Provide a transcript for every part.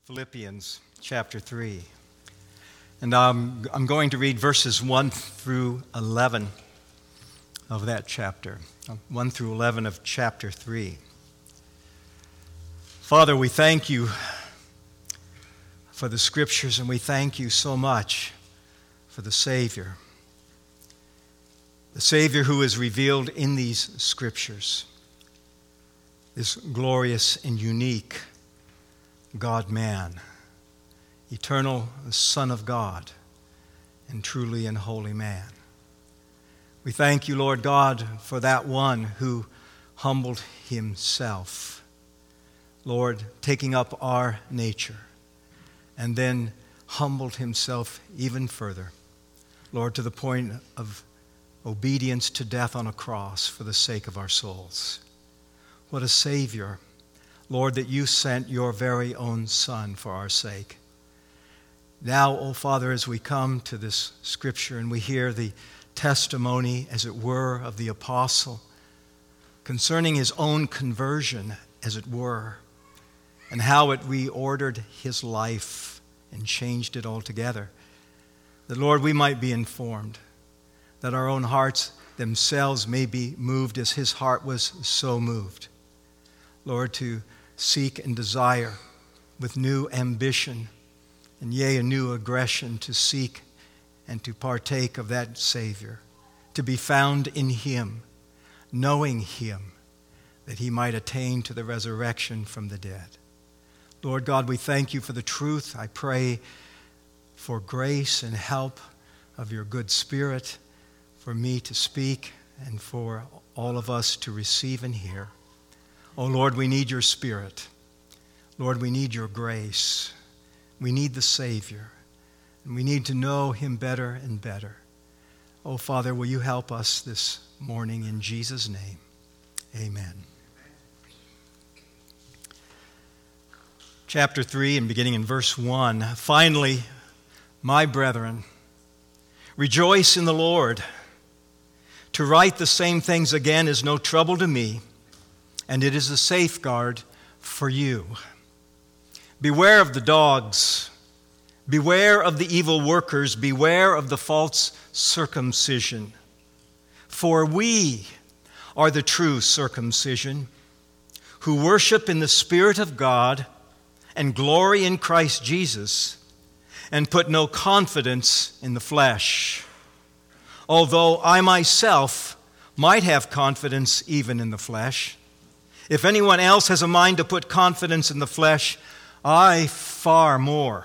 Philippians chapter 3. And I'm going to read verses 1 through 11 of that chapter, 1 through 11 of chapter 3. Father, we thank you for the Scriptures, and we thank you so much for the Savior who is revealed in these Scriptures, this glorious and unique God-man, eternal Son of God, and truly and holy man. We thank you, Lord God, for that one who humbled himself, Lord, taking up our nature, and then humbled himself even further, Lord, to the point of obedience to death on a cross for the sake of our souls. What a Savior, Lord, that you sent your very own Son for our sake. Now, O Father, as we come to this Scripture and we hear the testimony, as it were, of the apostle concerning his own conversion, as it were, and how it reordered his life and changed it altogether, that, Lord, we might be informed, that our own hearts themselves may be moved as his heart was so moved. Lord, to seek and desire with new ambition and yea, a new aggression to seek and to partake of that Savior, to be found in him, knowing him, that he might attain to the resurrection from the dead. Lord God, we thank you for the truth. I pray for grace and help of your good Spirit for me to speak and for all of us to receive and hear. Oh Lord, we need your Spirit. Lord, we need your grace. We need the Savior. And we need to know him better and better. Oh Father, will you help us this morning in Jesus' name? Amen. Chapter 3, and beginning in verse 1. Finally, my brethren, rejoice in the Lord. To write the same things again is no trouble to me, and it is a safeguard for you. Beware of the dogs. Beware of the evil workers. Beware of the false circumcision. For we are the true circumcision, who worship in the Spirit of God and glory in Christ Jesus, and put no confidence in the flesh. Although I myself might have confidence even in the flesh, if anyone else has a mind to put confidence in the flesh, I far more.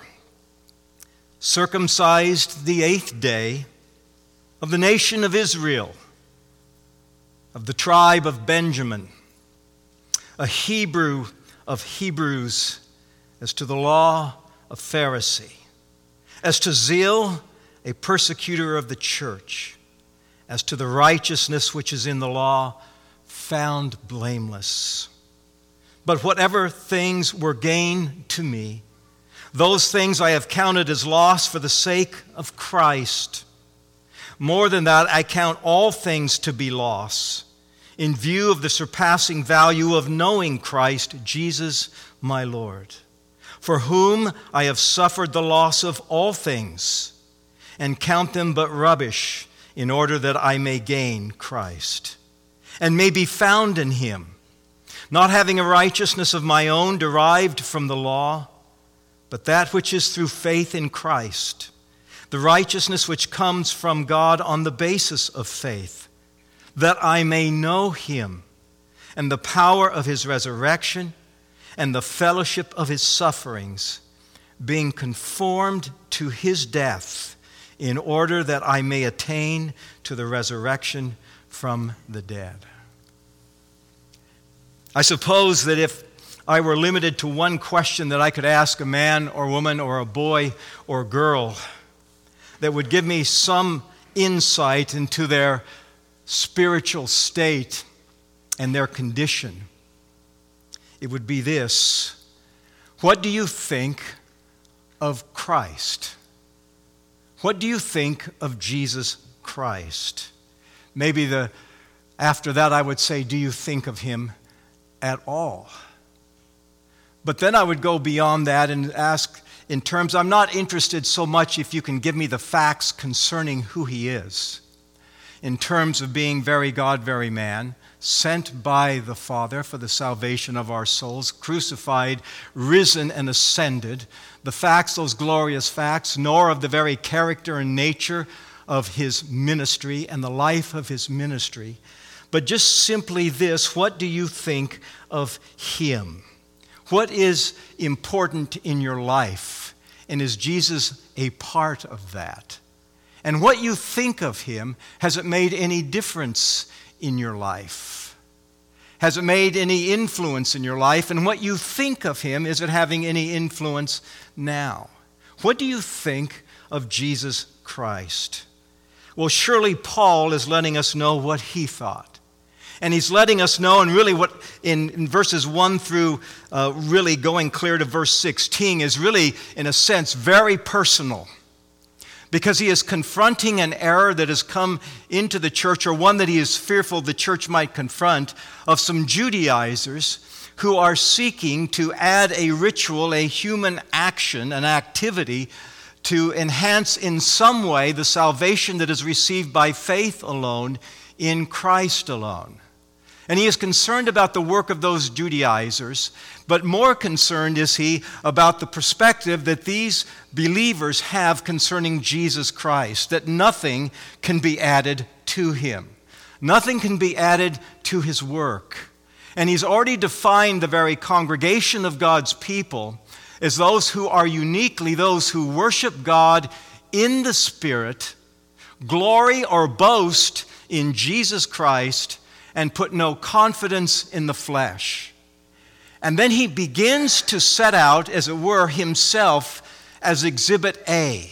Circumcised the 8th day, of the nation of Israel, of the tribe of Benjamin, a Hebrew of Hebrews, as to the law, a Pharisee, as to zeal, a persecutor of the church, as to the righteousness which is in the law, found blameless. But whatever things were gain to me, those things I have counted as loss for the sake of Christ. More than that, I count all things to be loss, in view of the surpassing value of knowing Christ Jesus my Lord, for whom I have suffered the loss of all things, and count them but rubbish, in order that I may gain Christ, and may be found in him, not having a righteousness of my own derived from the law, but that which is through faith in Christ, the righteousness which comes from God on the basis of faith, that I may know him, and the power of his resurrection, and the fellowship of his sufferings, being conformed to his death, in order that I may attain to the resurrection from the dead. I suppose that if I were limited to one question that I could ask a man or woman or a boy or girl that would give me some insight into their spiritual state and their condition, it would be this: what do you think of Christ? What do you think of Jesus Christ? Maybe after that I would say, do you think of him at all? But then I would go beyond that and ask in terms, I'm not interested so much if you can give me the facts concerning who he is, in terms of being very God, very man, sent by the Father for the salvation of our souls, crucified, risen, and ascended, the facts, those glorious facts, nor of the very character and nature of his ministry and the life of his ministry, but just simply this: what do you think of him? What is important in your life? And is Jesus a part of that? And what you think of him, has it made any difference in your life? Has it made any influence in your life? And what you think of him, is it having any influence now? What do you think of Jesus Christ? Well, surely Paul is letting us know what he thought. And he's letting us know, and really what in verses 1 through really going clear to verse 16 is really, in a sense, very personal. Because he is confronting an error that has come into the church, or one that he is fearful the church might confront, of some Judaizers who are seeking to add a ritual, a human action, an activity, to enhance in some way the salvation that is received by faith alone in Christ alone. And he is concerned about the work of those Judaizers, but more concerned is he about the perspective that these believers have concerning Jesus Christ, that nothing can be added to him. Nothing can be added to his work. And he's already defined the very congregation of God's people as those who are uniquely those who worship God in the Spirit, glory or boast in Jesus Christ, and put no confidence in the flesh. And then he begins to set out, as it were, himself as Exhibit A.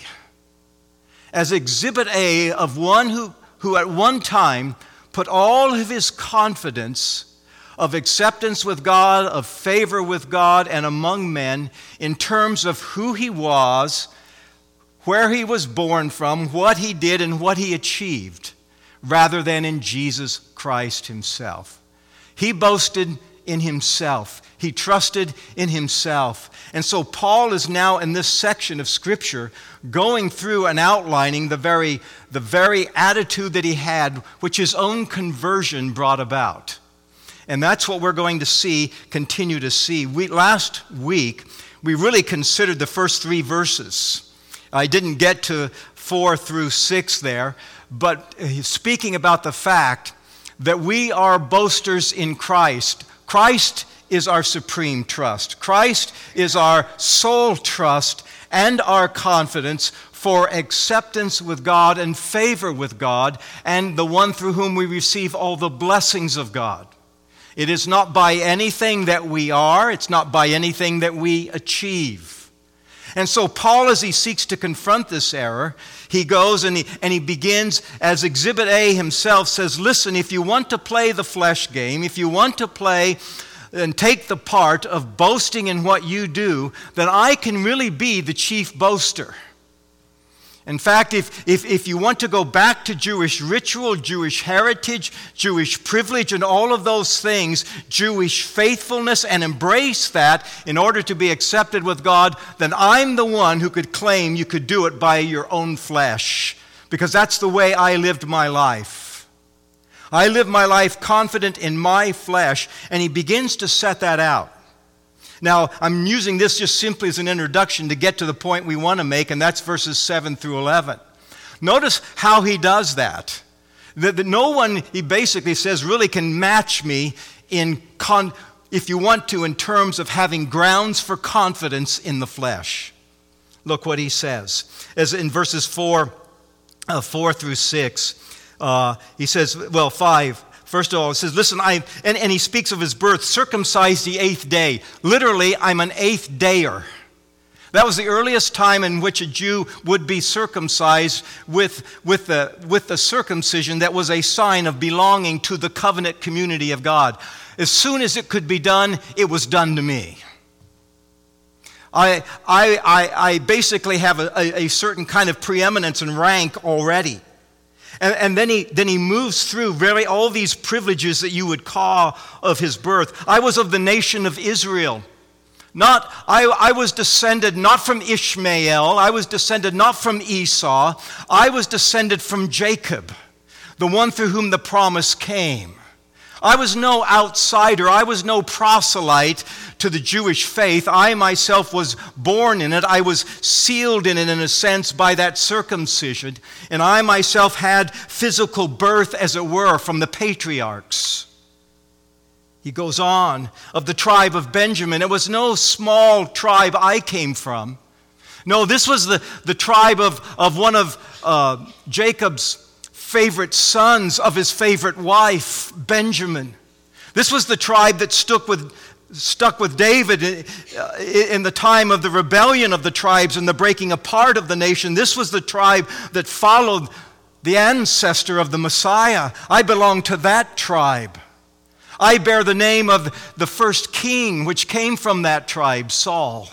As Exhibit A of one who at one time put all of his confidence of acceptance with God, of favor with God and among men, in terms of who he was, where he was born from, what he did, and what he achieved, rather than in Jesus Christ himself. He boasted in himself. He trusted in himself. And so Paul is now in this section of Scripture going through and outlining the very attitude that he had, which his own conversion brought about. And that's what we're going to continue to see. Last week, we really considered the first 3 verses. I didn't get to 4 through 6 there, but he's speaking about the fact that we are boasters in Christ. Christ is our supreme trust. Christ is our sole trust and our confidence for acceptance with God and favor with God, and the one through whom we receive all the blessings of God. It is not by anything that we are, it's not by anything that we achieve. And so Paul, as he seeks to confront this error, he goes and he begins, as Exhibit A himself says, listen, if you want to play the flesh game, if you want to play and take the part of boasting in what you do, then I can really be the chief boaster. In fact, if you want to go back to Jewish ritual, Jewish heritage, Jewish privilege, and all of those things, Jewish faithfulness, and embrace that in order to be accepted with God, then I'm the one who could claim you could do it by your own flesh, because that's the way I lived my life. I lived my life confident in my flesh, and he begins to set that out. Now, I'm using this just simply as an introduction to get to the point we want to make, and that's verses 7 through 11. Notice how he does that. That no one, he basically says, really can match me if you want to, in terms of having grounds for confidence in the flesh. Look what he says. As in verses 4 through 6, he says, 5. First of all, it says, listen, and he speaks of his birth, circumcised the 8th day. Literally, I'm an 8th dayer. That was the earliest time in which a Jew would be circumcised with the circumcision that was a sign of belonging to the covenant community of God. As soon as it could be done, it was done to me. I basically have a certain kind of preeminence and rank already. And then he moves through really all these privileges that you would call of his birth. I was of the nation of Israel. I was descended not from Ishmael. I was descended not from Esau. I was descended from Jacob, the one through whom the promise came. I was no outsider. I was no proselyte to the Jewish faith. I myself was born in it. I was sealed in it, in a sense, by that circumcision. And I myself had physical birth, as it were, from the patriarchs. He goes on, of the tribe of Benjamin. It was no small tribe I came from. No, this was the tribe of one of Jacob's favorite sons, of his favorite wife, Benjamin. This was the tribe that stuck with David in the time of the rebellion of the tribes and the breaking apart of the nation. This was the tribe that followed the ancestor of the Messiah. I belong to that tribe. I bear the name of the first king, which came from that tribe, Saul.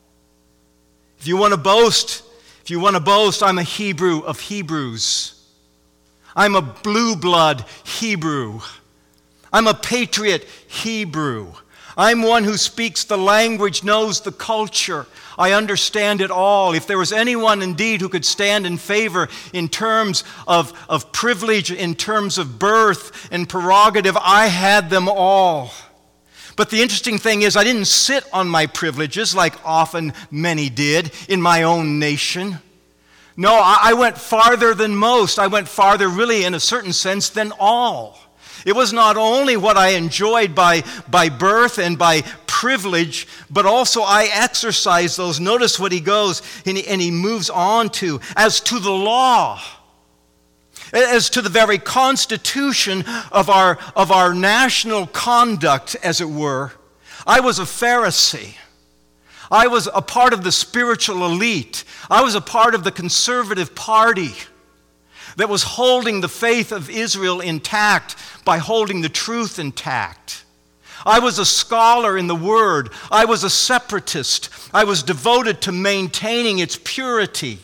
If you want to boast, I'm a Hebrew of Hebrews. I'm a blue blood Hebrew. I'm a patriot Hebrew. I'm one who speaks the language, knows the culture. I understand it all. If there was anyone indeed who could stand in favor in terms of privilege, in terms of birth and prerogative, I had them all. But the interesting thing is, I didn't sit on my privileges like often many did in my own nation. No, I went farther than most. I went farther, really, in a certain sense, than all. It was not only what I enjoyed by birth and by privilege, but also I exercised those. Notice what he goes and he moves on to. As to the law, as to the very constitution of our national conduct, as it were, I was a Pharisee. I was a part of the spiritual elite. I was a part of the conservative party that was holding the faith of Israel intact by holding the truth intact. I was a scholar in the Word. I was a separatist. I was devoted to maintaining its purity.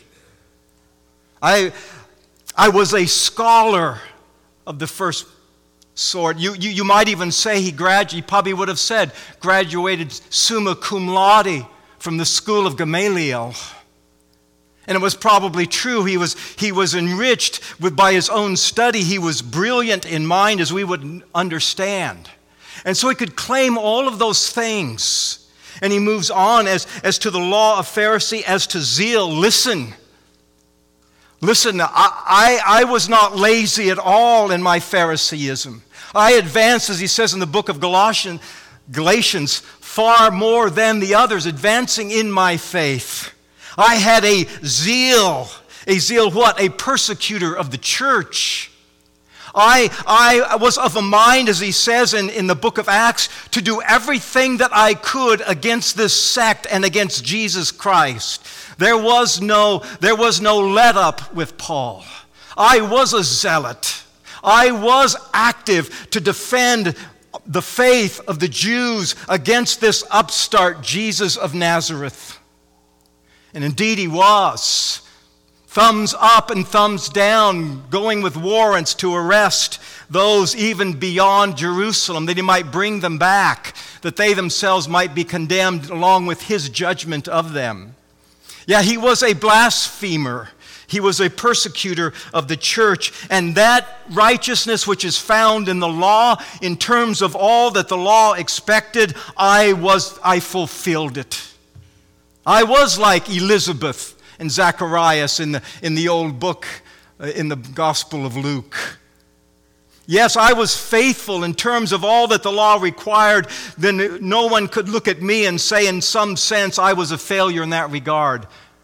I was a scholar of the first sort. You might even say he probably would have said, graduated summa cum laude from the school of Gamaliel. And it was probably true. He was enriched by his own study. He was brilliant in mind, as we would understand. And so he could claim all of those things. And he moves on as to the law of Pharisee, as to zeal. Listen, I was not lazy at all in my Phariseeism. I advanced, as he says in the book of Galatians, far more than the others, advancing in my faith. I had a zeal what? A persecutor of the church. I was of a mind, as he says in the book of Acts, to do everything that I could against this sect and against Jesus Christ. There was no let up with Paul. I was a zealot. I was active to defend the faith of the Jews against this upstart Jesus of Nazareth. And indeed he was. Thumbs up and thumbs down, going with warrants to arrest those even beyond Jerusalem, that he might bring them back, that they themselves might be condemned along with his judgment of them. Yeah, he was a blasphemer. He was a persecutor of the church. And that righteousness which is found in the law, in terms of all that the law expected, I fulfilled it. I was like Elizabeth and Zacharias in the old book, in the Gospel of Luke. Yes, I was faithful in terms of all that the law required. Then no one could look at me and say, in some sense, I was a failure in that regard.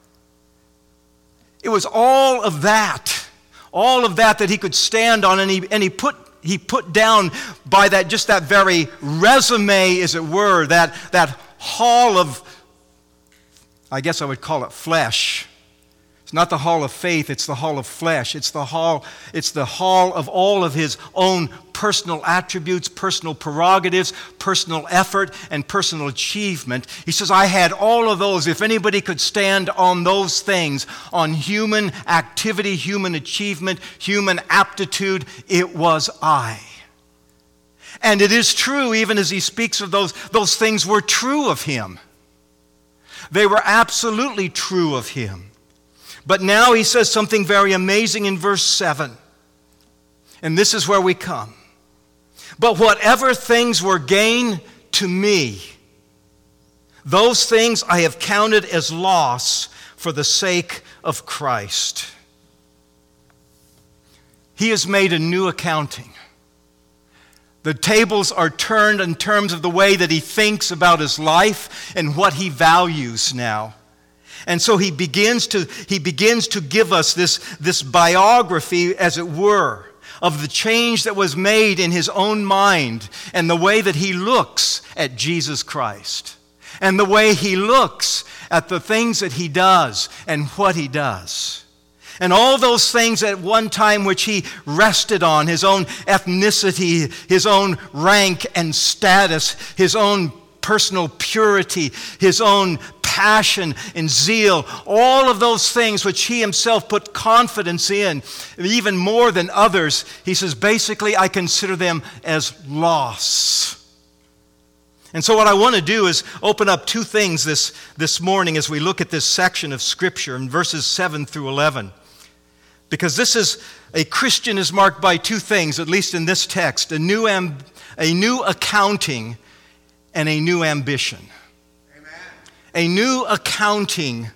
It was all of that he could stand on, and he put down by that very resume, as it were, that hall of, I guess I would call it flesh. It's not the hall of faith, it's the hall of flesh. It's the hall of all of his own personal attributes, personal prerogatives, personal effort, and personal achievement. He says, I had all of those. If anybody could stand on those things, on human activity, human achievement, human aptitude, it was I. And it is true, even as he speaks of those things were true of him. They were absolutely true of him. But now he says something very amazing in verse 7. And this is where we come. But whatever things were gain to me, those things I have counted as loss for the sake of Christ. He has made a new accounting. The tables are turned in terms of the way that he thinks about his life and what he values now. And so he begins to give us this biography, as it were, of the change that was made in his own mind and the way that he looks at Jesus Christ and the way he looks at the things that he does and what he does. And all those things at one time which he rested on, his own ethnicity, his own rank and status, his own personal purity, his own passion and zeal, all of those things which he himself put confidence in, even more than others, he says, basically, I consider them as loss. And so what I want to do is open up two things this morning as we look at this section of Scripture in verses 7 through 11. Because a Christian is marked by two things, at least in this text, a new accounting and a new ambition. Amen. A new accounting,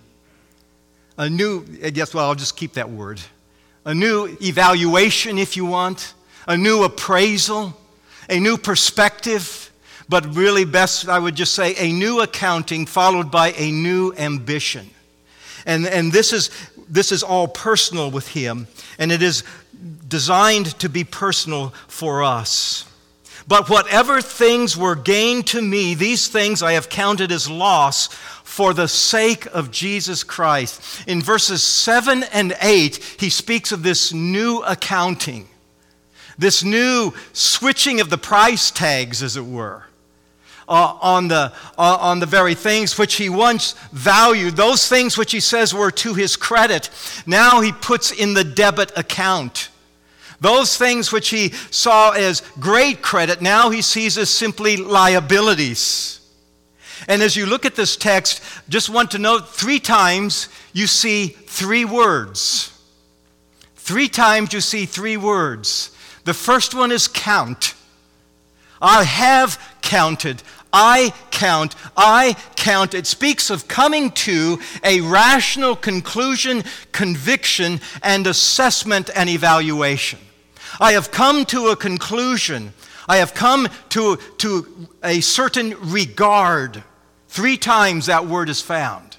I'll just keep that word. A new evaluation, if you want, a new appraisal, a new perspective, but really best, I would just say, a new accounting followed by a new ambition. And this is all personal with him, and it is designed to be personal for us. But whatever things were gained to me, these things I have counted as loss for the sake of Jesus Christ. In verses 7 and 8, he speaks of this new accounting, this new switching of the price tags, as it were. On the very things which he once valued, those things which he says were to his credit, now he puts in the debit account. Those things which he saw as great credit, now he sees as simply liabilities. And as you look at this text, just want to note 3 times you see 3 words. 3 times you see 3 words. The first one is count. I have counted. I count. I count. It speaks of coming to a rational conclusion, conviction, and assessment and evaluation. I have come to a conclusion. I have come to a certain regard. 3 times that word is found.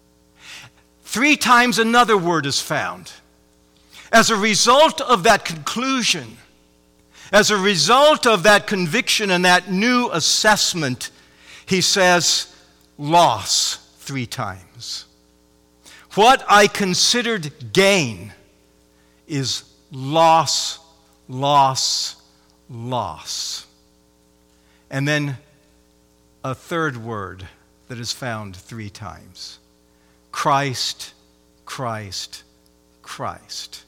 3 times another word is found. As a result of that conclusion, as a result of that conviction and that new assessment, he says, loss 3 times. What I considered gain is loss, loss, loss. And then a third word that is found 3 times. Christ, Christ, Christ.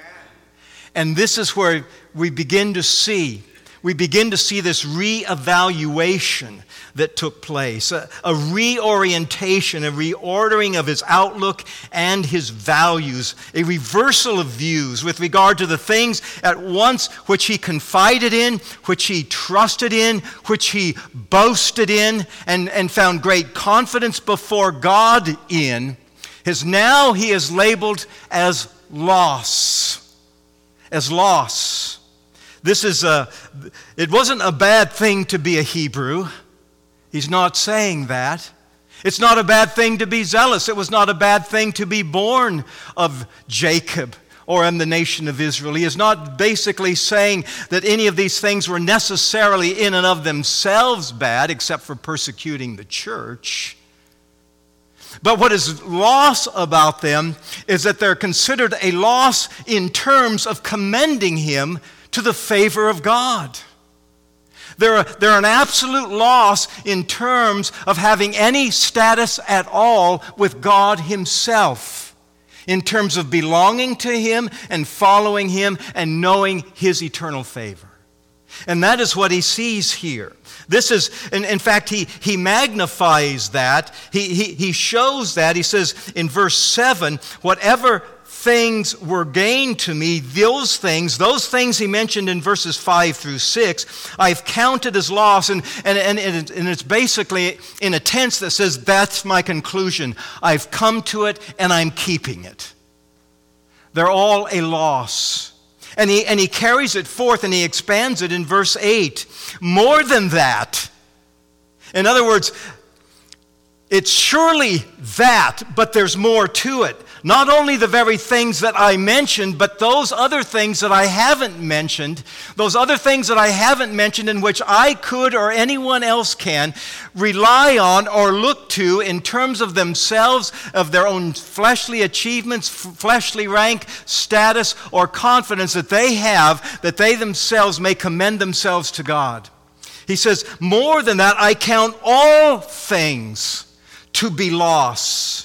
And this is where we begin to see this reevaluation that took place, a reorientation, a reordering of his outlook and his values, a reversal of views with regard to the things at once which he confided in, which he trusted in, which he boasted in, and found great confidence before God in, now he is labeled as loss. As loss. It wasn't a bad thing to be a Hebrew. He's not saying that. It's not a bad thing to be zealous. It was not a bad thing to be born of Jacob or in the nation of Israel. He is not basically saying that any of these things were necessarily in and of themselves bad, except for persecuting the church. But what is loss about them is that they're considered a loss in terms of commending him to the favor of God. They're an absolute loss in terms of having any status at all with God himself, in terms of belonging to him and following him and knowing his eternal favor. And that is what he sees here. This is, in fact, he magnifies that. He shows that. He says in verse 7, whatever things were gained to me, those things he mentioned in verses 5 through 6, I've counted as loss. And it's basically in a tense that says, that's my conclusion. I've come to it and I'm keeping it. They're all a loss. And he carries it forth and he expands it in verse 8. More than that. In other words, it's surely that, but there's more to it. Not only the very things that I mentioned, but those other things that I haven't mentioned, those other things that I haven't mentioned in which I could or anyone else can rely on or look to in terms of themselves, of their own fleshly achievements, fleshly rank, status, or confidence that they have, that they themselves may commend themselves to God. He says, more than that, I count all things to be loss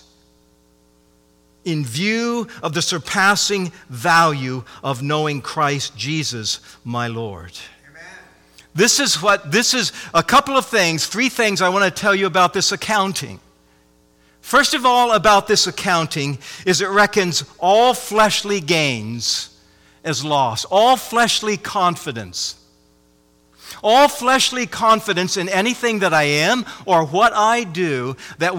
in view of the surpassing value of knowing Christ Jesus, my Lord. Amen. This is a couple of things, 3 things I want to tell you about this accounting. First of all, about this accounting is it reckons all fleshly gains as loss, all fleshly confidence. All fleshly confidence in anything that I am or what I do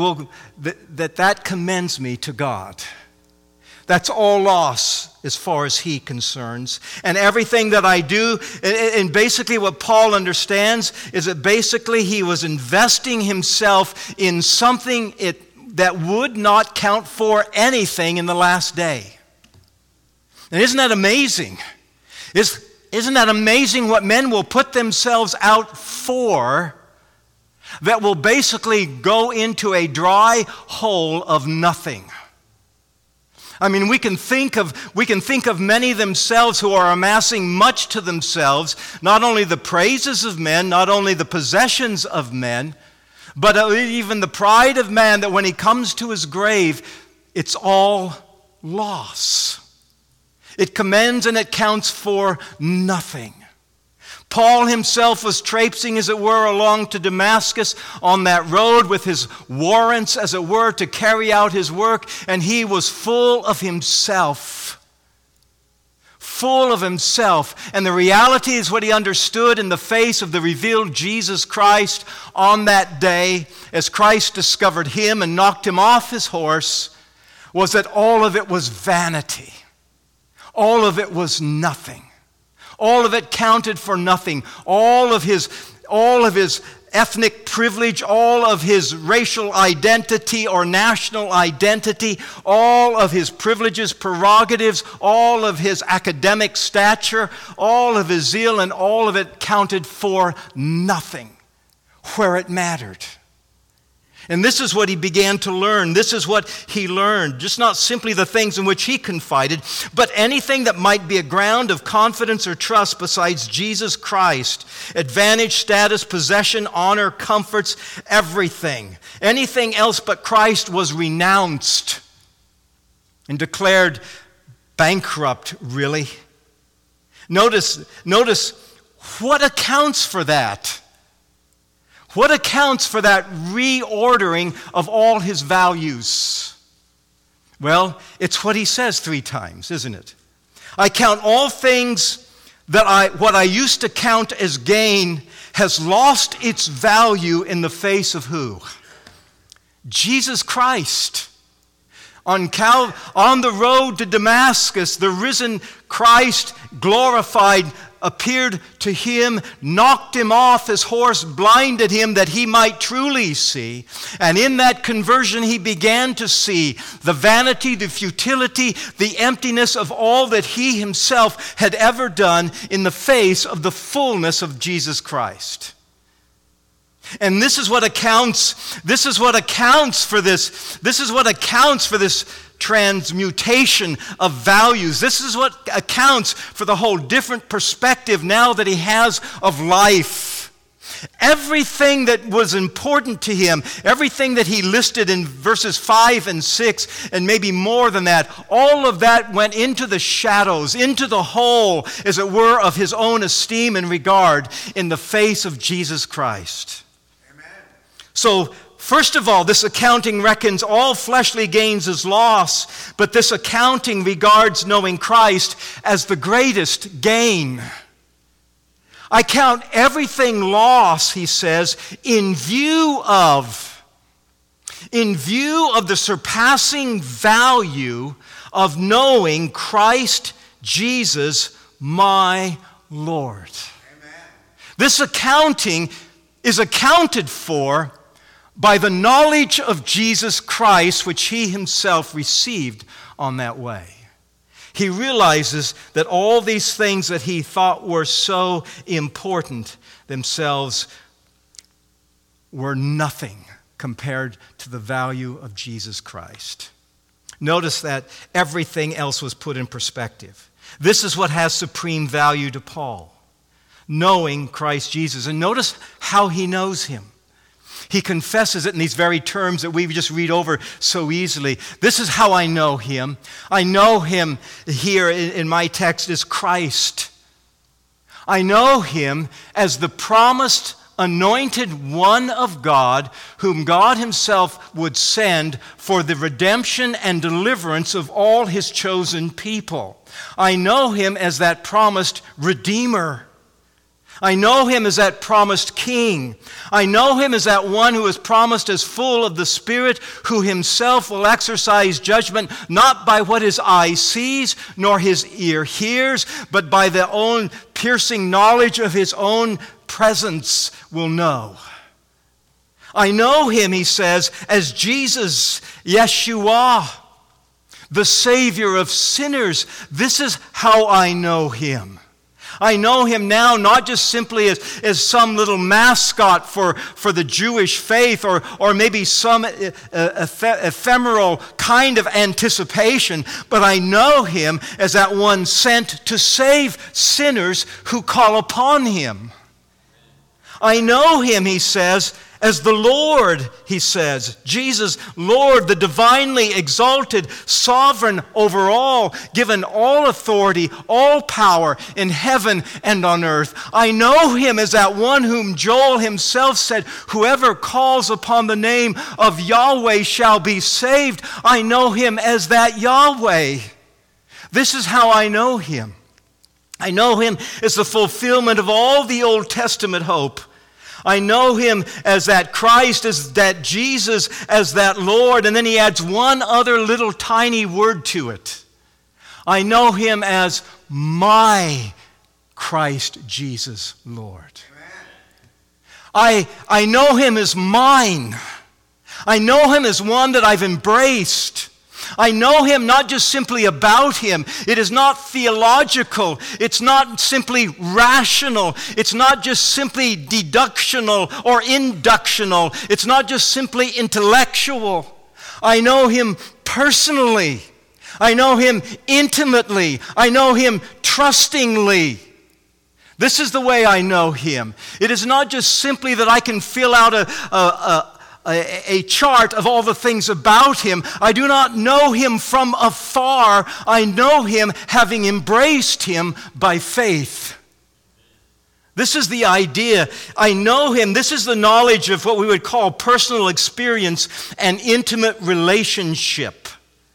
that commends me to God. That's all loss as far as he concerns. And everything that I do, and basically what Paul understands is that basically he was investing himself in something that would not count for anything in the last day. And isn't that amazing? Isn't that amazing what men will put themselves out for that will basically go into a dry hole of nothing? I mean, we can think of many themselves who are amassing much to themselves, not only the praises of men, not only the possessions of men, but even the pride of man, that when he comes to his grave, it's all loss. It commends and it counts for nothing. Paul himself was traipsing, as it were, along to Damascus on that road with his warrants, as it were, to carry out his work, and he was full of himself. Full of himself. And the reality is what he understood in the face of the revealed Jesus Christ on that day, as Christ discovered him and knocked him off his horse, was that all of it was vanity. All of it was nothing. All of it counted for nothing. All of his ethnic privilege, all of his racial identity or national identity, all of his privileges, prerogatives, all of his academic stature, all of his zeal, and all of it counted for nothing where it mattered. And this is what he began to learn. This is what he learned. Just not simply the things in which he confided, but anything that might be a ground of confidence or trust besides Jesus Christ. Advantage, status, possession, honor, comforts, everything. Anything else but Christ was renounced and declared bankrupt, really. Notice what accounts for that. What accounts for that reordering of all his values? Well, it's what he says 3 times, isn't it? I count all things what I used to count as gain has lost its value in the face of who? Jesus Christ. On the road to Damascus, the risen Christ, glorified, appeared to him, knocked him off his horse, blinded him that he might truly see. And in that conversion he began to see the vanity, the futility, the emptiness of all that he himself had ever done in the face of the fullness of Jesus Christ. And this is what accounts for this transmutation of values. This is what accounts for the whole different perspective now that he has of life. Everything that was important to him, everything that he listed in verses 5 and 6, and maybe more than that, all of that went into the shadows, into the hole, as it were, of his own esteem and regard in the face of Jesus Christ. Amen. So, first of all, this accounting reckons all fleshly gains as loss, but this accounting regards knowing Christ as the greatest gain. I count everything loss, he says, in view of the surpassing value of knowing Christ Jesus, my Lord. Amen. This accounting is accounted for by the knowledge of Jesus Christ, which he himself received on that way. He realizes that all these things that he thought were so important themselves were nothing compared to the value of Jesus Christ. Notice that everything else was put in perspective. This is what has supreme value to Paul, knowing Christ Jesus. And notice how he knows him. He confesses it in these very terms that we just read over so easily. This is how I know him. I know him here in my text as Christ. I know him as the promised anointed one of God, whom God himself would send for the redemption and deliverance of all his chosen people. I know him as that promised Redeemer. I know him as that promised King. I know him as that one who is promised as full of the Spirit, who himself will exercise judgment not by what his eye sees nor his ear hears, but by the own piercing knowledge of his own presence will know. I know him, he says, as Jesus, Yeshua, the Savior of sinners. This is how I know him. I know him now not just simply as some little mascot for the Jewish faith or maybe some ephemeral kind of anticipation, but I know him as that one sent to save sinners who call upon him. I know him, he says, as the Lord, he says, Jesus, Lord, the divinely exalted, sovereign over all, given all authority, all power in heaven and on earth. I know him as that one whom Joel himself said, whoever calls upon the name of Yahweh shall be saved. I know him as that Yahweh. This is how I know him. I know him as the fulfillment of all the Old Testament hope. I know him as that Christ, as that Jesus, as that Lord. And then he adds one other little tiny word to it. I know him as my Christ Jesus Lord. I know him as mine. I know him as one that I've embraced. I know him not just simply about him. It is not theological. It's not simply rational. It's not just simply deductional or inductional. It's not just simply intellectual. I know him personally. I know him intimately. I know him trustingly. This is the way I know him. It is not just simply that I can fill out a chart of all the things about him. I do not know him from afar. I know him having embraced him by faith. This is the idea. I know him. This is the knowledge of what we would call personal experience and intimate relationship.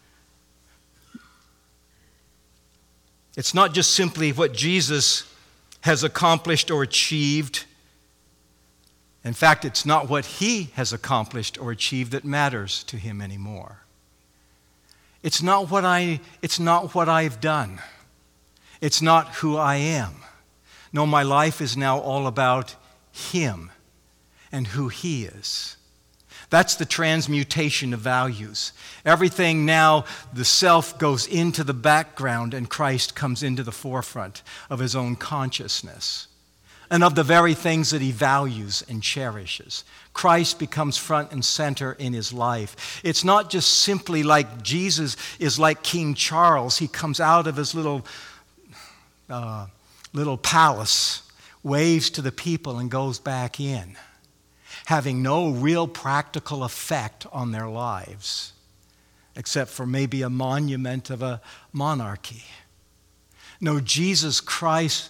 It's not just simply what Jesus has accomplished or achieved. In fact, it's not what he has accomplished or achieved that matters to him anymore. It's not what I've done. It's not who I am. No, my life is now all about him and who he is. That's the transmutation of values. Everything now, the self goes into the background and Christ comes into the forefront of his own consciousness and of the very things that he values and cherishes. Christ becomes front and center in his life. It's not just simply like Jesus is like King Charles. He comes out of his little palace waves to the people and goes back in, having no real practical effect on their lives, except for maybe a monument of a monarchy. No, Jesus Christ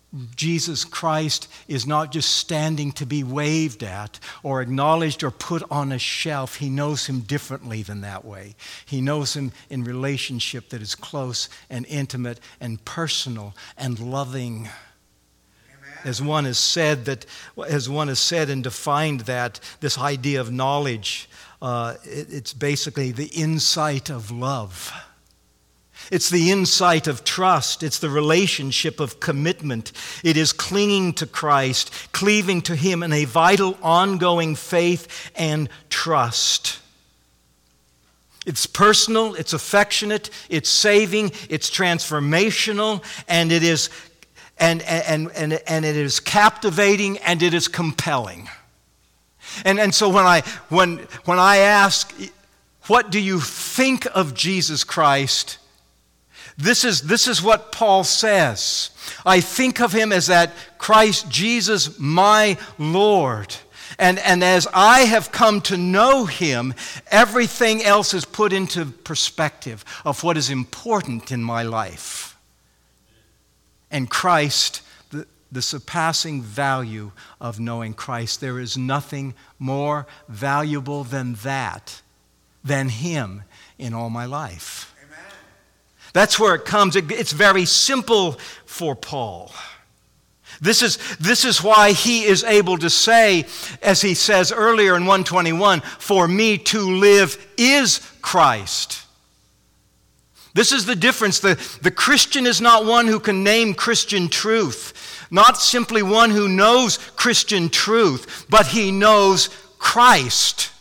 is not just standing to be waved at or acknowledged or put on a shelf. He knows him differently than that way. He knows him in relationship that is close and intimate and personal and loving. As one has said and defined that, this idea of knowledge, it's basically the insight of love. It's the insight of trust. It's the relationship of commitment. It is clinging to Christ, cleaving to him in a vital, ongoing faith and trust. It's personal, it's affectionate, it's saving, it's transformational, and it is captivating, and it is compelling. And so when I ask, what do you think of Jesus Christ? This is what Paul says. I think of him as that Christ Jesus, my Lord. And as I have come to know him, everything else is put into perspective of what is important in my life. And Christ, the surpassing value of knowing Christ. There is nothing more valuable than that, than him in all my life. That's where it comes. It's very simple for Paul. This is why he is able to say, as he says earlier in 121, for me to live is Christ. This is the difference. The Christian is not one who can name Christian truth, not simply one who knows Christian truth, but he knows Christ.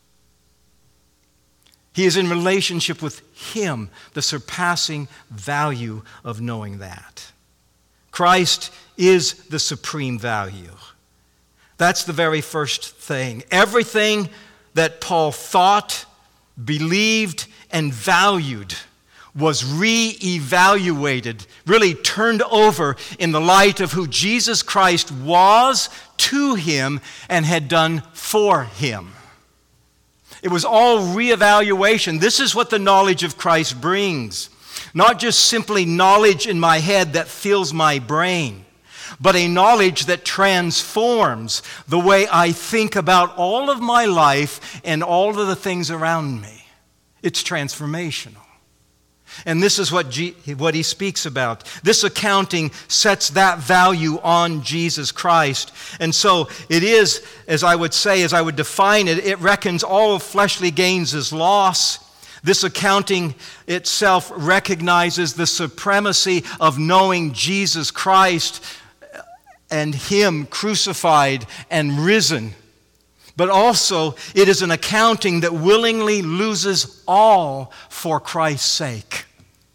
He is in relationship with him, the surpassing value of knowing that. Christ is the supreme value. That's the very first thing. Everything that Paul thought, believed, and valued was re-evaluated, really turned over in the light of who Jesus Christ was to him and had done for him. It was all reevaluation. This is what the knowledge of Christ brings. Not just simply knowledge in my head that fills my brain, but a knowledge that transforms the way I think about all of my life and all of the things around me. It's transformational. And this is what he speaks about. This accounting sets that value on Jesus Christ. And so it is, as I would define it, it reckons all fleshly gains as loss. This accounting itself recognizes the supremacy of knowing Jesus Christ and him crucified and risen. But also, it is an accounting that willingly loses all for Christ's sake.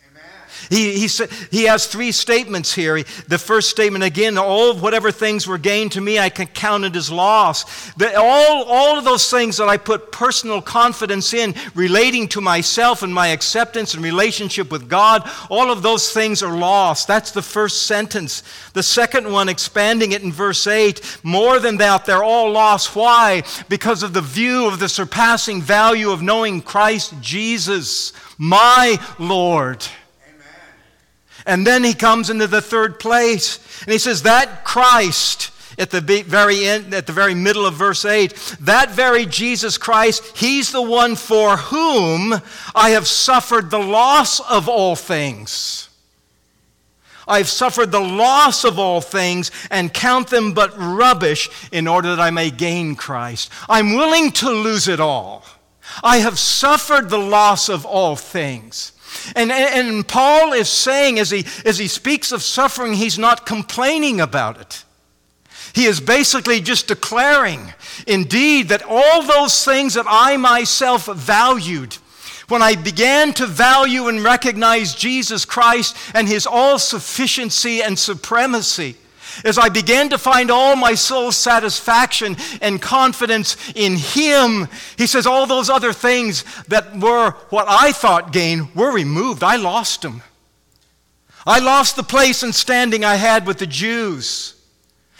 He has three statements here. The first statement, again, all of whatever things were gained to me, I can count it as loss. All of those things that I put personal confidence in, relating to myself and my acceptance and relationship with God, all of those things are lost. That's the first sentence. The second one, expanding it in verse 8, more than that, they're all lost. Why? Because of the view of the surpassing value of knowing Christ Jesus, my Lord. And then he comes into the third place, and he says that Christ, at the very end, at the very middle of verse 8, that very Jesus Christ, he's the one for whom I have suffered the loss of all things. I've suffered the loss of all things and count them but rubbish in order that I may gain Christ. I'm willing to lose it all. I have suffered the loss of all things. And Paul is saying, as he speaks of suffering, he's not complaining about it. He is basically just declaring, indeed, that all those things that I myself valued, when I began to value and recognize Jesus Christ and his all-sufficiency and supremacy, as I began to find all my soul's satisfaction and confidence in him, he says all those other things that were what I thought gain were removed. I lost them. I lost the place and standing I had with the Jews.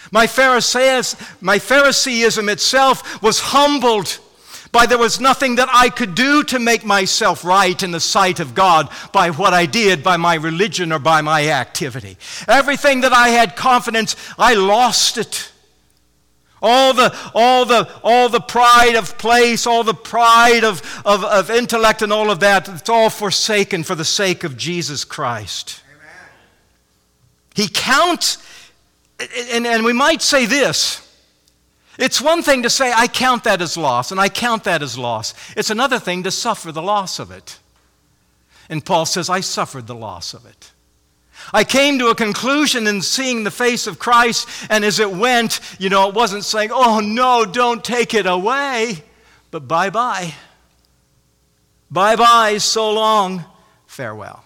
My Phariseeism itself was humbled by there was nothing that I could do to make myself right in the sight of God by what I did, by my religion, or by my activity. Everything that I had confidence, I lost it. All the pride of place, all the pride of intellect and all of that, it's all forsaken for the sake of Jesus Christ. Amen. He counts, and we might say this, it's one thing to say, I count that as loss, and I count that as loss. It's another thing to suffer the loss of it. And Paul says, I suffered the loss of it. I came to a conclusion in seeing the face of Christ, and as it went, it wasn't saying, oh no, don't take it away, but bye-bye. Bye-bye, so long, farewell.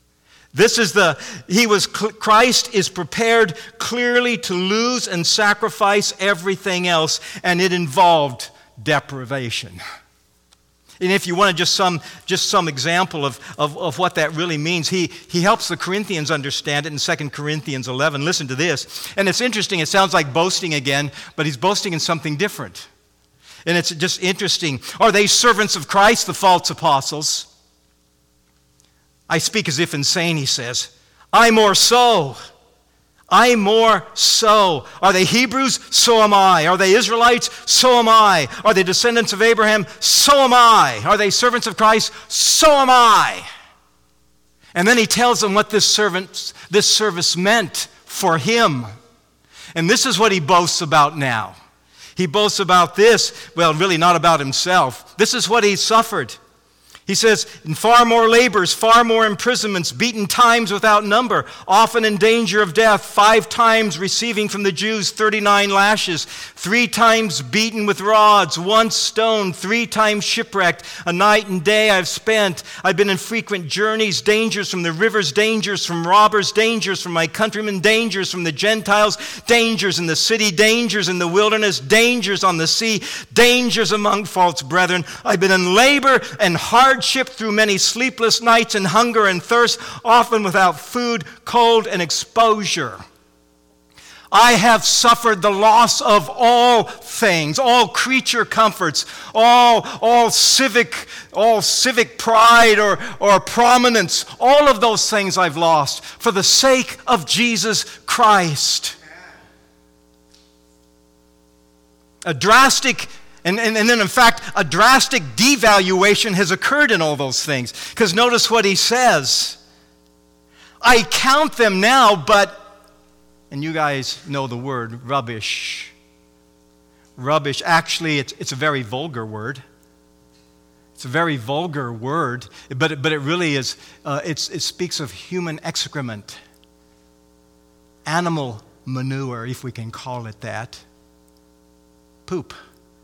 Christ is prepared clearly to lose and sacrifice everything else, and it involved deprivation. And if you want just some example of what that really means, he helps the Corinthians understand it in 2 Corinthians 11. Listen to this. And it's interesting. It sounds like boasting again, but he's boasting in something different. And it's just interesting. Are they servants of Christ, the false apostles? I speak as if insane, he says. I more so. I more so. Are they Hebrews? So am I. Are they Israelites? So am I. Are they descendants of Abraham? So am I. Are they servants of Christ? So am I. And then he tells them what this service meant for him. And this is what he boasts about now. He boasts about this, well, really not about himself. This is what he suffered. He says, in far more labors, far more imprisonments, beaten times without number, often in danger of death, 5 times receiving from the Jews 39 lashes, 3 times beaten with rods, once stoned, 3 times shipwrecked, a night and day I've spent. I've been in frequent journeys, dangers from the rivers, dangers from robbers, dangers from my countrymen, dangers from the Gentiles, dangers in the city, dangers in the wilderness, dangers on the sea, dangers among false brethren. I've been in labor and hardship through many sleepless nights and hunger and thirst, often without food, cold, and exposure. I have suffered the loss of all things, all creature comforts, all civic pride or prominence. All of those things I've lost for the sake of Jesus Christ. A drastic And then, in fact, a drastic devaluation has occurred in all those things. Because notice what he says. I count them now, but, and you guys know the word, rubbish. Rubbish, actually, it's a very vulgar word. It's a very vulgar word, but it really is, it speaks of human excrement. Animal manure, if we can call it that. Poop.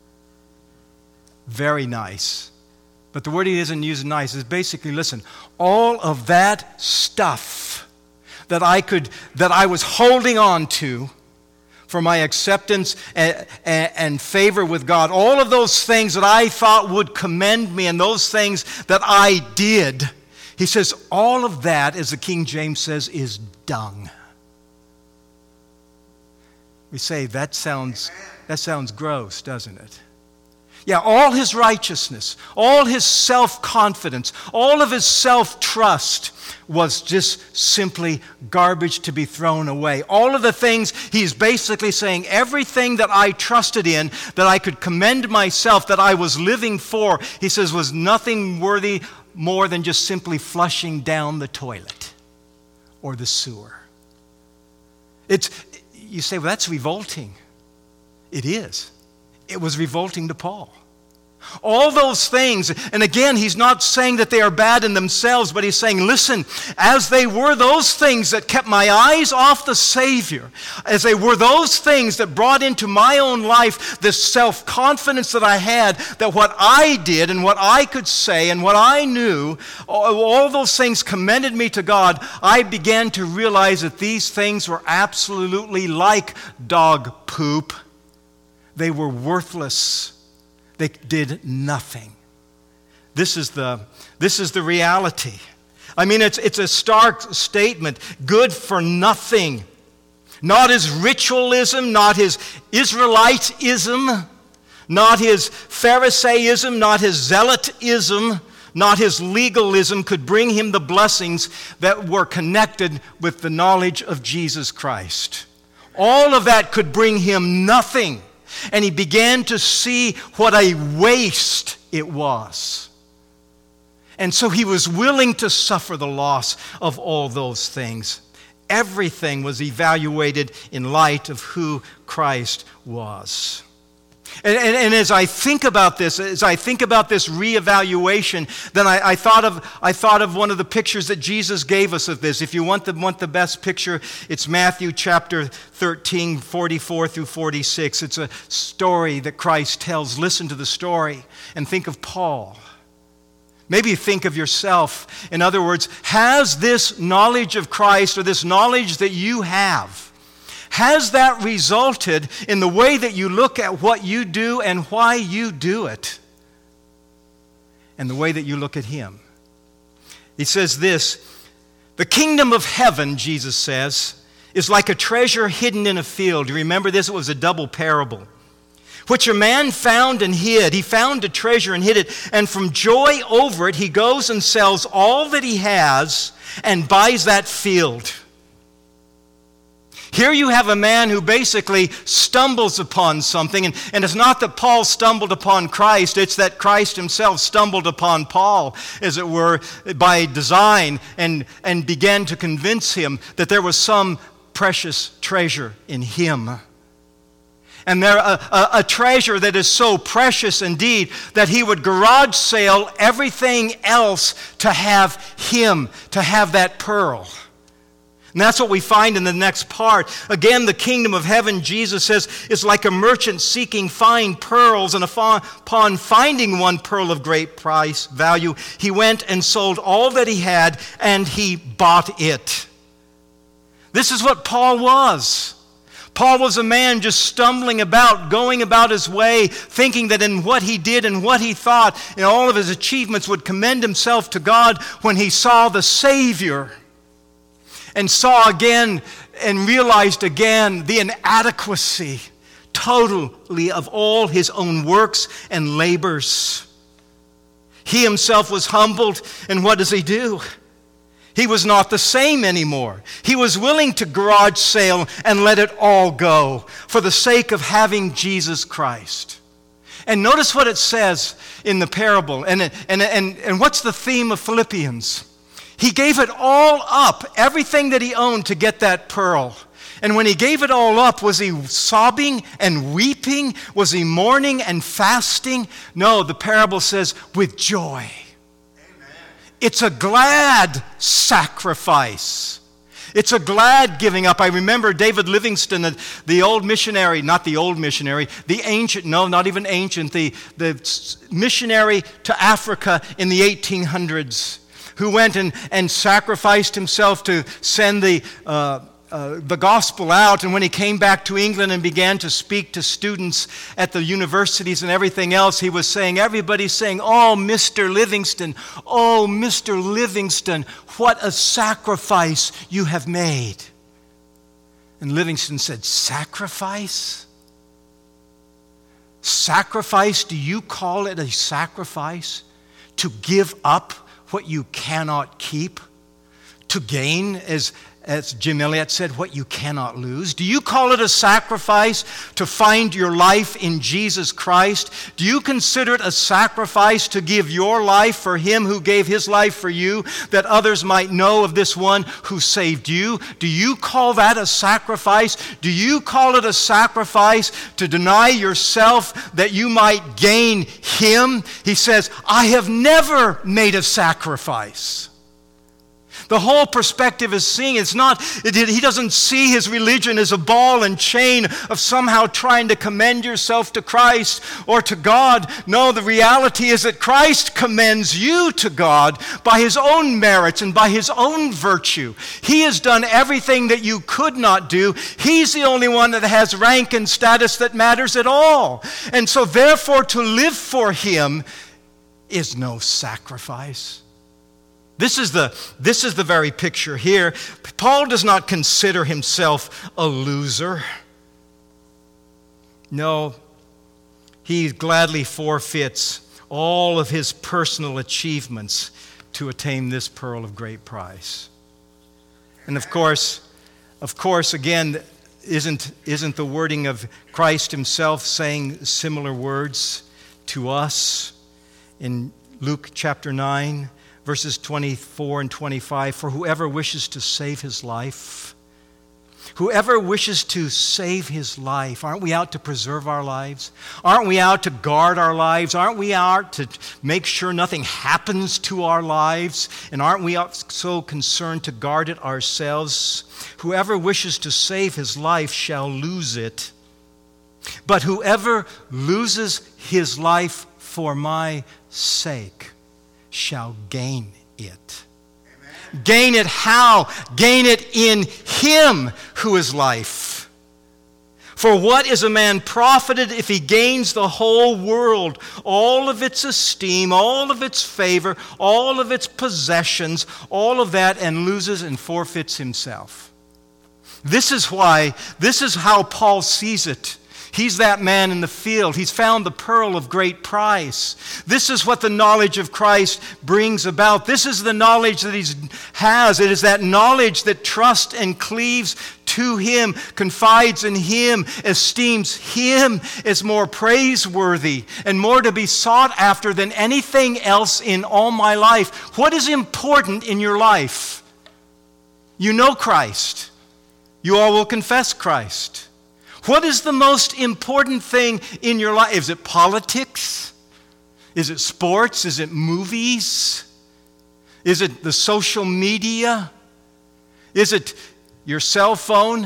Very nice. But the word he isn't using nice is basically, listen, all of that stuff that I was holding on to for my acceptance and favor with God, all of those things that I thought would commend me and those things that I did, he says, all of that, as the King James says, is dung. We say, that sounds gross, doesn't it? Yeah, all his righteousness, all his self-confidence, all of his self-trust was just simply garbage to be thrown away. All of the things, he's basically saying, everything that I trusted in, that I could commend myself, that I was living for, he says, was nothing worthy more than just simply flushing down the toilet or the sewer. You say, well, that's revolting. It is. It was revolting to Paul. All those things, and again, he's not saying that they are bad in themselves, but he's saying, listen, as they were those things that kept my eyes off the Savior, as they were those things that brought into my own life this self-confidence that I had, that what I did and what I could say and what I knew, all those things commended me to God, I began to realize that these things were absolutely like dog poop. They were worthless. They did nothing. This is the reality. I mean, it's a stark statement. Good for nothing. Not his ritualism, not his Israelitism, not his Pharisaism, not his Zealotism, not his legalism could bring him the blessings that were connected with the knowledge of Jesus Christ. All of that could bring him nothing. And he began to see what a waste it was. And so he was willing to suffer the loss of all those things. Everything was evaluated in light of who Christ was. And as I think about this reevaluation, then I thought of one of the pictures that Jesus gave us of this. If you want the best picture, it's Matthew chapter 13, 44 through 46. It's a story that Christ tells. Listen to the story and think of Paul. Maybe think of yourself. In other words, has this knowledge of Christ, or this knowledge that you have, has that resulted in the way that you look at what you do and why you do it? And the way that you look at Him. He says this, the kingdom of heaven, Jesus says, is like a treasure hidden in a field. You remember this? It was a double parable. Which a man found and hid. He found a treasure and hid it. And from joy over it, he goes and sells all that he has and buys that field. Here you have a man who basically stumbles upon something, and it's not that Paul stumbled upon Christ, it's that Christ himself stumbled upon Paul, as it were, by design, and began to convince him that there was some precious treasure in him. And a treasure that is so precious indeed that he would garage sale everything else to have him, to have that pearl. And that's what we find in the next part. Again, the kingdom of heaven, Jesus says, is like a merchant seeking fine pearls, and upon finding one pearl of great price value, he went and sold all that he had, and he bought it. This is what Paul was. Paul was a man just stumbling about, going about his way, thinking that in what he did and what he thought, in all of his achievements, would commend himself to God when he saw the Savior. And saw again and realized again the inadequacy totally of all his own works and labors. He himself was humbled, and what does he do? He was not the same anymore. He was willing to garage sale and let it all go for the sake of having Jesus Christ. And notice what it says in the parable. And what's the theme of Philippians? He gave it all up, everything that he owned, to get that pearl. And when he gave it all up, was he sobbing and weeping? Was he mourning and fasting? No, the parable says, with joy. Amen. It's a glad sacrifice. It's a glad giving up. I remember David Livingstone, the old missionary, not the old missionary, the ancient, no, not even ancient, the missionary to Africa in the 1800s. Who went and sacrificed himself to send the gospel out. And when he came back to England and began to speak to students at the universities and everything else, he was saying, everybody's saying, oh, Mr. Livingstone, what a sacrifice you have made. And Livingstone said, sacrifice? Sacrifice? Do you call it a sacrifice? To give up what you cannot keep, to gain, as Jim Elliot said, what you cannot lose? Do you call it a sacrifice to find your life in Jesus Christ? Do you consider it a sacrifice to give your life for Him who gave His life for you, that others might know of this one who saved you? Do you call that a sacrifice? Do you call it a sacrifice to deny yourself that you might gain Him? He says, I have never made a sacrifice. The whole perspective is seeing, he doesn't see his religion as a ball and chain of somehow trying to commend yourself to Christ or to God. No, the reality is that Christ commends you to God by His own merits and by His own virtue. He has done everything that you could not do. He's the only one that has rank and status that matters at all. And so therefore to live for Him is no sacrifice. This is the very picture here. Paul does not consider himself a loser. No, he gladly forfeits all of his personal achievements to attain this pearl of great price. And of course, again, isn't the wording of Christ himself saying similar words to us in Luke chapter 9, verses 24 and 25? For whoever wishes to save his life, whoever wishes to save his life, aren't we out to preserve our lives? Aren't we out to guard our lives? Aren't we out to make sure nothing happens to our lives? And aren't we so concerned to guard it ourselves? Whoever wishes to save his life shall lose it. But whoever loses his life for my sake shall gain it. Amen. Gain it how? Gain it in him who is life. For what is a man profited if he gains the whole world, all of its esteem, all of its favor, all of its possessions, all of that, and loses and forfeits himself? This is how Paul sees it. He's that man in the field. He's found the pearl of great price. This is what the knowledge of Christ brings about. This is the knowledge that he has. It is that knowledge that trusts and cleaves to him, confides in him, esteems him as more praiseworthy and more to be sought after than anything else in all my life. What is important in your life? You know Christ. You all will confess Christ. What is the most important thing in your life? Is it politics? Is it sports? Is it movies? Is it the social media? Is it your cell phone?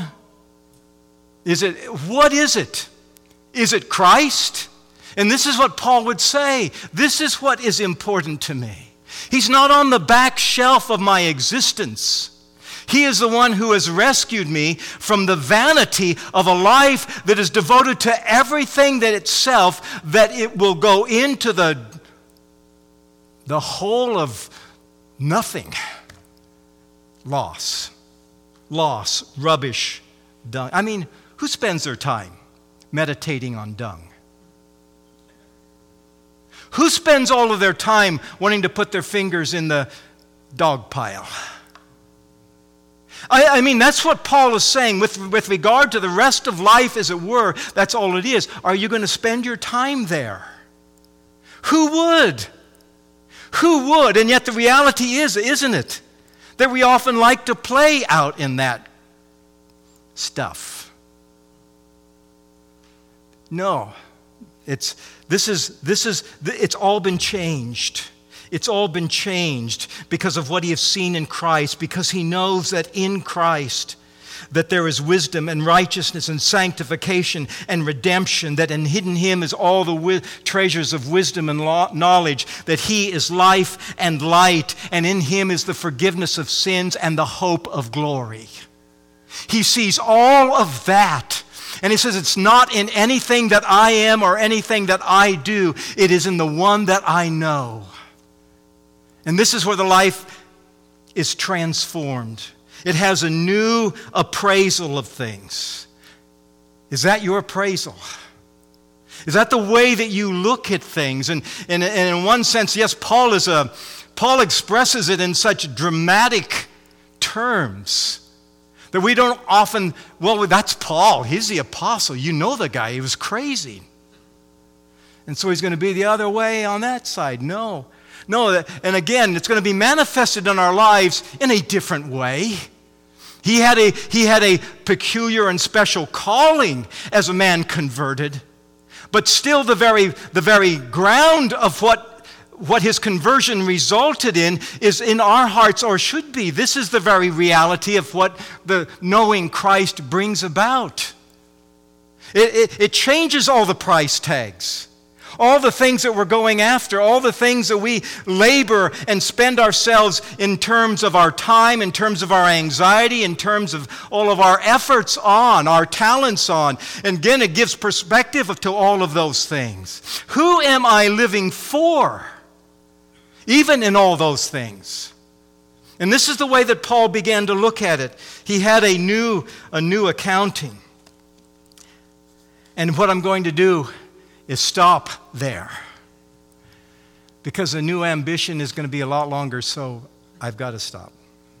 What is it? Is it Christ? And this is what Paul would say. This is what is important to me. He's not on the back shelf of my existence. He is the one who has rescued me from the vanity of a life that is devoted to everything that itself, that it will go into the hole of nothing. Loss, rubbish, dung. I mean, who spends their time meditating on dung? Who spends all of their time wanting to put their fingers in the dog pile? I mean, that's what Paul is saying with regard to the rest of life, as it were. That's all it is. Are you going to spend your time there? Who would? Who would? And yet the reality is, isn't it, that we often like to play out in that stuff. No, it's all been changed. It's all been changed because of what he has seen in Christ, because he knows that in Christ that there is wisdom and righteousness and sanctification and redemption, that in hidden him is all the treasures of wisdom and knowledge, that he is life and light, and in him is the forgiveness of sins and the hope of glory. He sees all of that. And he says, it's not in anything that I am or anything that I do. It is in the one that I know. And this is where the life is transformed. It has a new appraisal of things. Is that your appraisal? Is that the way that you look at things? And in one sense, yes, Paul expresses it in such dramatic terms that we don't often, well, that's Paul. He's the apostle. You know the guy. He was crazy. And so he's going to be the other way on that side. No, and again, it's going to be manifested in our lives in a different way. He had a peculiar and special calling as a man converted, but still the very ground of what his conversion resulted in is in our hearts, or should be. This is the very reality of what the knowing Christ brings about. It changes all the price tags. All the things that we're going after, all the things that we labor and spend ourselves in terms of our time, in terms of our anxiety, in terms of all of our efforts on, our talents on. And again, it gives perspective to all of those things. Who am I living for? Even in all those things. And this is the way that Paul began to look at it. He had a new accounting. And what I'm going to do is stop there. Because the new ambition is going to be a lot longer, so I've got to stop.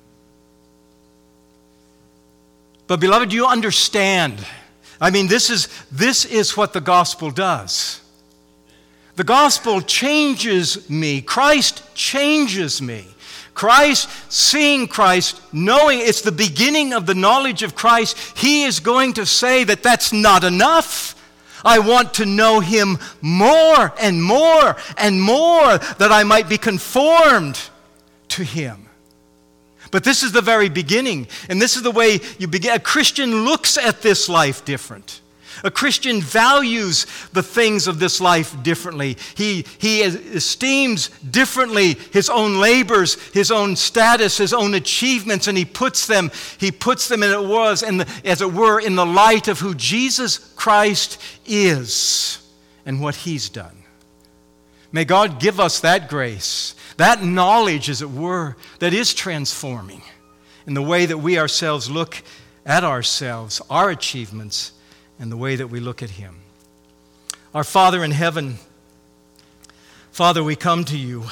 But beloved, you understand. I mean, this is what the gospel does. The gospel changes me. Christ changes me. Christ, seeing Christ, knowing it's the beginning of the knowledge of Christ, he is going to say that that's not enough. I want to know him more and more and more, that I might be conformed to him. But this is the very beginning, and this is the way you begin. A Christian looks at this life different. A Christian values the things of this life differently. He esteems differently his own labors, his own status, his own achievements, and he puts them as it were, in the light of who Jesus Christ is and what he's done. May God give us that grace, that knowledge, as it were, that is transforming in the way that we ourselves look at ourselves, our achievements, and the way that we look at him. Our Father in heaven, Father, we come to you.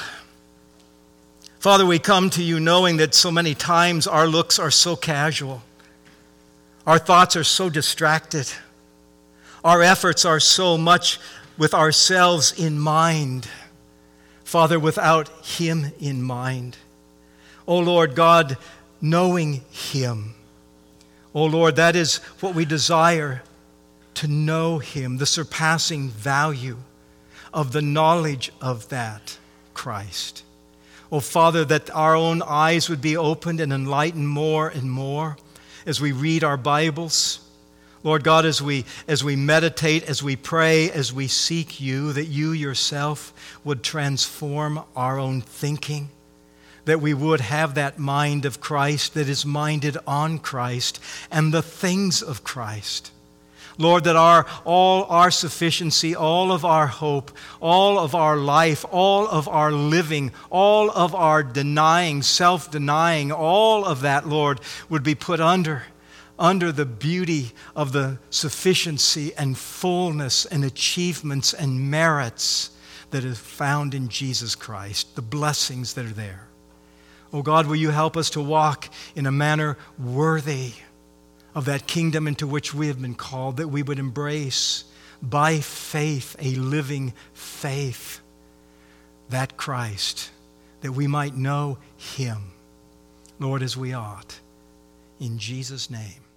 Father, we come to you knowing that so many times our looks are so casual. Our thoughts are so distracted. Our efforts are so much with ourselves in mind. Father, without him in mind. Oh Lord God, knowing him. Oh Lord, that is what we desire, to know him, the surpassing value of the knowledge of that Christ. Oh Father, that our own eyes would be opened and enlightened more and more as we read our Bibles. Lord God, as we meditate, as we pray, as we seek you, that you yourself would transform our own thinking, that we would have that mind of Christ that is minded on Christ and the things of Christ. Lord, that all our sufficiency, all of our hope, all of our life, all of our living, all of our denying, self-denying, all of that, Lord, would be put under the beauty of the sufficiency and fullness and achievements and merits that is found in Jesus Christ, the blessings that are there. Oh God, will you help us to walk in a manner worthy of that kingdom into which we have been called, that we would embrace by faith, a living faith, that Christ, that we might know him, Lord, as we ought. In Jesus' name.